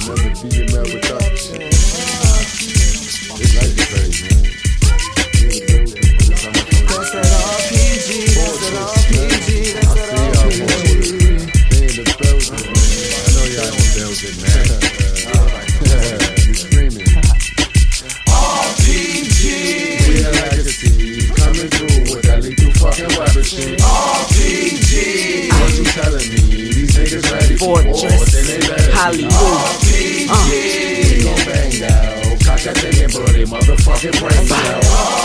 another BML production. It's like the crazy, man. That's that RPG, that's that RPG, that's that RPG. They in the building, man. I know y'all in the building, man. You screaming. RPG. We a legacy, coming through with that lethal fucking weapon shit. RPG. What you telling me? These niggas ready for war, then they better Hollywood. We gon' bang now. Cock that thing and blow they motherfucking brains out.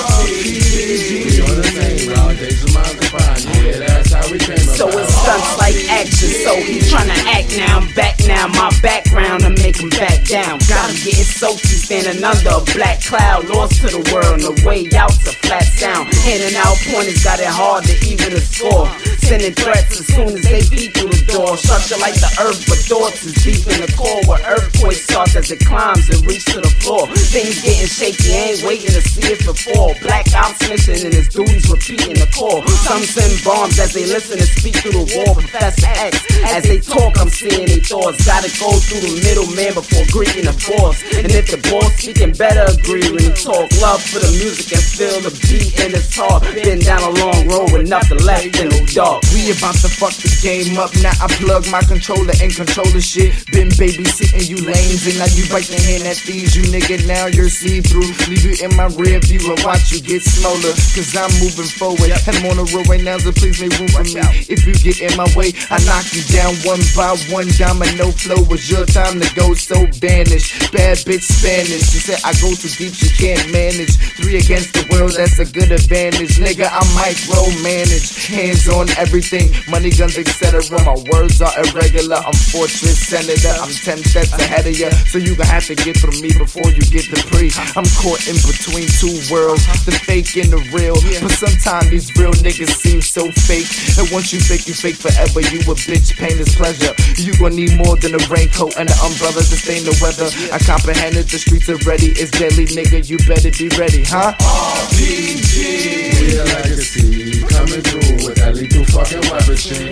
We on the same route, days of mine combined. Yeah, that's how we came about. So it's stunts like action, so he tryna act now. I'm back now, my background to make him back down. Got him getting soaked, he's standing under a black cloud. Lost to the world, and the way out's a flat sound. Handing out pointers, got it hard to even the score. Sending threats as soon as they beat through the door. Structure like the earth, but thoughts is deep in the core. Where earthquake starts as it climbs and reach to the floor. Things getting shaky, ain't waiting to see if it fall. Black ops mission and his duties repeating the call. Some send bombs as they listen and speak through the wall. Professor X, as they talk, I'm seeing their thoughts. Gotta go through the middleman before greeting the boss. And if the boss speaking, better agree when he talk. Love for the music and feel the beat in his heart. Been down a long road with nothing left in the dark. We about to fuck the game up. Now I plug my controller and control the shit. Been babysitting you lanes and now you bite the hand that feeds you, nigga. Now you're see-through. Leave you in my rear view and watch you get smaller. Cause I'm moving forward and I'm on the road right now, so please make room for me. If you get in my way, I knock you down one by one. Domino flow was your time to go, so vanish. Bad bitch Spanish. She said I go too deep, she can't manage. 3 against the world, that's a good advantage. Nigga, I micromanage. Hands on everything, money, guns, etc. My words are irregular. I'm fortress senator. I'm 10 steps ahead of ya, so you gon' have to get through me before you get the pre. I'm caught in between two worlds, the fake and the real. But sometimes these real niggas seem so fake. And once you fake forever. You a bitch, pain is pleasure. You gon' need more than a raincoat and an umbrella to stay in the weather. I comprehended the streets are ready. It's deadly, nigga. You better be ready, huh? RPG. We a legacy, coming through with that lethal fucking weapon shit.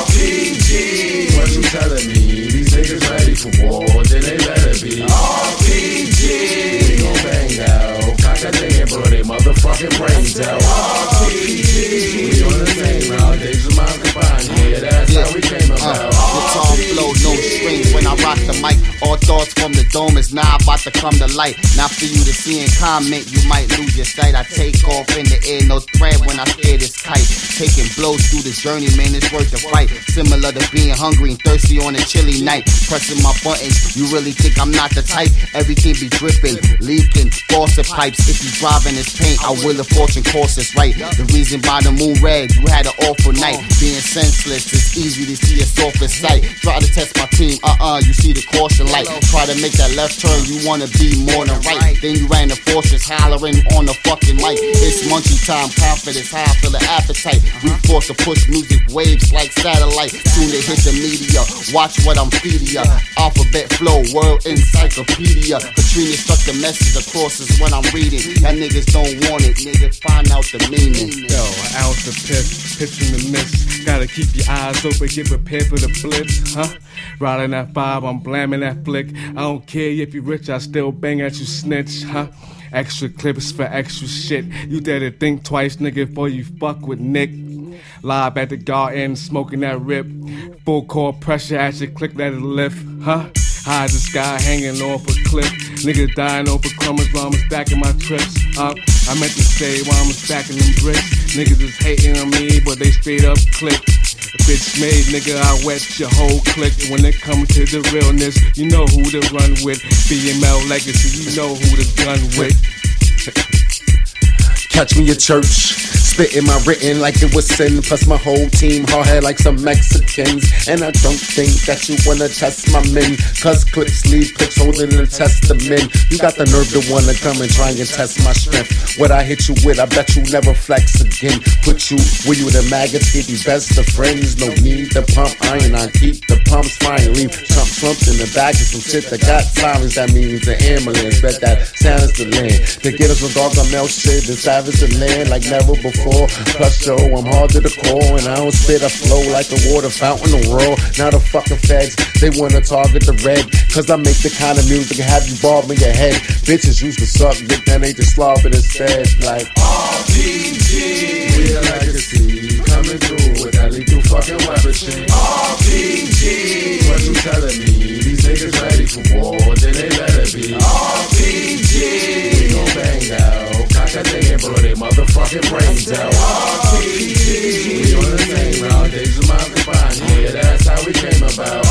RPG. What you telling me? These niggas ready for war, then they better be. RPG. We gon' bang now. Cock that thing and blow they motherfucking brains out. RPG. We on the same route, days of mine combined. Yeah, that's how we came about. Guitar flow, no strings when I rock the mic. All thoughts from the dome is now about to come to light. Not for you to see and comment, you might lose your sight. I take off in the air, no thread when I steer this kite. Taking blows through this journey, man, it's worth the fight. Similar to being hungry and thirsty on a chilly night. Pressing my buttons, you really think I'm not the type? Everything be dripping, leaking, faucet pipes. If you driving this paint, I will if fortune course is right. The reason by the moon red, you had an awful night. Being senseless, it's easy to see a softest sight. Try to test my team, you see the caution light. Try to make that left turn, you wanna be more than right. Then you ran the forces, hollering on the fucking mic. It's munchie time, confidence high, feel the appetite. We forced to push music waves like satellite. Soon to hit the media, watch what I'm feeding ya. Alphabet flow, world encyclopedia. Katrina struck the message across is what I'm reading. That niggas don't want it, nigga, find out the meaning. Yo, an ounce of piss, pitching the miss. Gotta keep your eyes open, get prepared for the blitz, huh? Riding that 5, I'm blamming that flick. I don't care if you rich, I still bang at you snitch, huh? Extra clips for extra shit. You dare to think twice, nigga, before you fuck with Nick. Live at the garden, smoking that rip. Full core pressure at your click, let it lift, huh? High as the sky, hanging off a cliff. Nigga dying over crumbs while I'm stacking my trips up. I meant to say while I'm stacking them bricks. Niggas is hating on me, but they straight up click. Bitch made, nigga, I wet your whole clique. When it comes to the realness, you know who to run with. BML legacy, you know who to gun with. Catch me at church, spitting my written like it was sin. Plus my whole team hard head like some Mexicans. And I don't think that you wanna test my men, cause clips leave pics holding the testament. You got the nerve to wanna come and try and test my strength. What I hit you with, I bet you never flex again. Put you where you the maggots, get the best of friends. No need to pump iron, I keep the pumps fine. Leave Trump in the back of some shit that got silence. That means the ambulance, bet that sound is the land. To get us a dog on melt shit, the savage the land like never before. before. Plus, yo, I'm hard to the core, and I don't spit, I flow like a water fountain the world. Now the fucking feds, they wanna target the red, cause I make the kind of music that have you bob in your head. Bitches used to suck dick, then they just slob it instead. Like RPG, real legacy, coming through with that lethal fucking weapon shit. RPG, what you telling me? These niggas ready for war, then they better be. RPG, we gon' bang now, cock that thing and blow their motherfucking brains out. RPG, we on the same route, days of my combined, yeah, that's how we came about.